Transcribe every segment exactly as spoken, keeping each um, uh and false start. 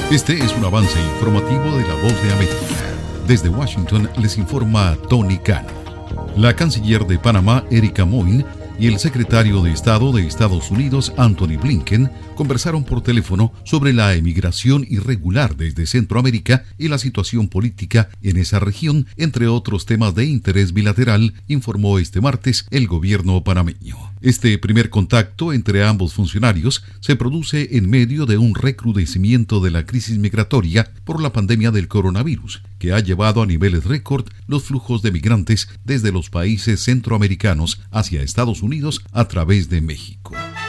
Este es un avance informativo de La Voz de América. Desde Washington les informa Tony Cano. La canciller de Panamá, Erika Moin, y el secretario de Estado de Estados Unidos, Antony Blinken, conversaron por teléfono sobre la emigración irregular desde Centroamérica y la situación política en esa región, entre otros temas de interés bilateral, informó este martes el gobierno panameño. Este primer contacto entre ambos funcionarios se produce en medio de un recrudecimiento de la crisis migratoria por la pandemia del coronavirus, que ha llevado a niveles récord los flujos de migrantes desde los países centroamericanos hacia Estados Unidos a través de México.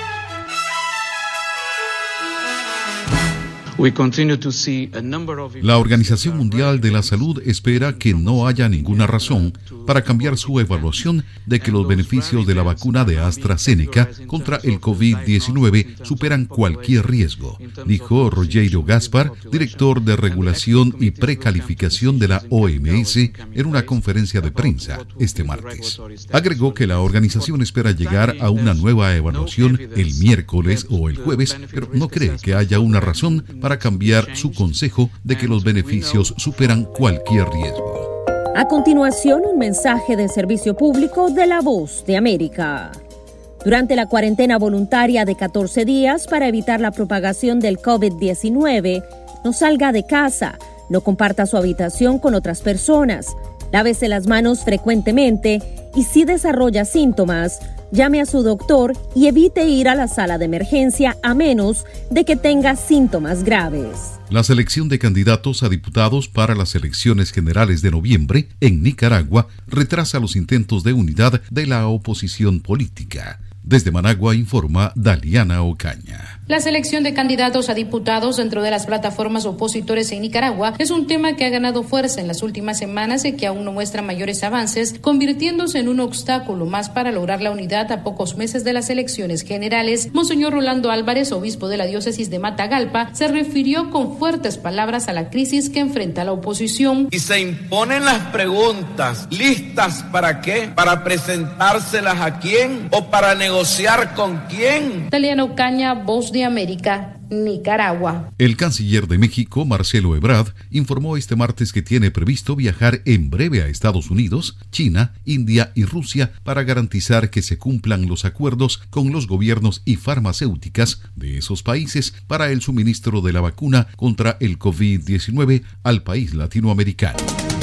La Organización Mundial de la Salud espera que no haya ninguna razón para cambiar su evaluación de que los beneficios de la vacuna de AstraZeneca contra el COVID diecinueve superan cualquier riesgo, dijo Rogério Gaspar, director de regulación y precalificación de la O M S, en una conferencia de prensa este martes. Agregó que la organización espera llegar a una nueva evaluación el miércoles o el jueves, pero no cree que haya una razón para para cambiar su consejo de que los beneficios superan cualquier riesgo. A continuación, un mensaje de servicio público de La Voz de América. Durante la cuarentena voluntaria de catorce días para evitar la propagación del COVID diecinueve, no salga de casa, no comparta su habitación con otras personas, lávese las manos frecuentemente y si desarrolla síntomas, llame a su doctor y evite ir a la sala de emergencia a menos de que tenga síntomas graves. La selección de candidatos a diputados para las elecciones generales de noviembre en Nicaragua retrasa los intentos de unidad de la oposición política. Desde Managua informa Daliana Ocaña. La selección de candidatos a diputados dentro de las plataformas opositores en Nicaragua es un tema que ha ganado fuerza en las últimas semanas y que aún no muestra mayores avances, convirtiéndose en un obstáculo más para lograr la unidad a pocos meses de las elecciones generales. Monseñor Rolando Álvarez, obispo de la diócesis de Matagalpa, se refirió con fuertes palabras a la crisis que enfrenta la oposición. Y se imponen las preguntas, ¿listas para qué? ¿Para presentárselas a quién? ¿O para negociar con quién? Daliana Ocaña, Voz de América, Nicaragua. El canciller de México, Marcelo Ebrard, informó este martes que tiene previsto viajar en breve a Estados Unidos, China, India y Rusia para garantizar que se cumplan los acuerdos con los gobiernos y farmacéuticas de esos países para el suministro de la vacuna contra el COVID diecinueve al país latinoamericano.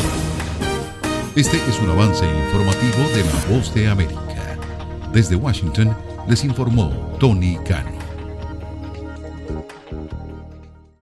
Este es un avance informativo de La Voz de América. Desde Washington les informó Tony Cano.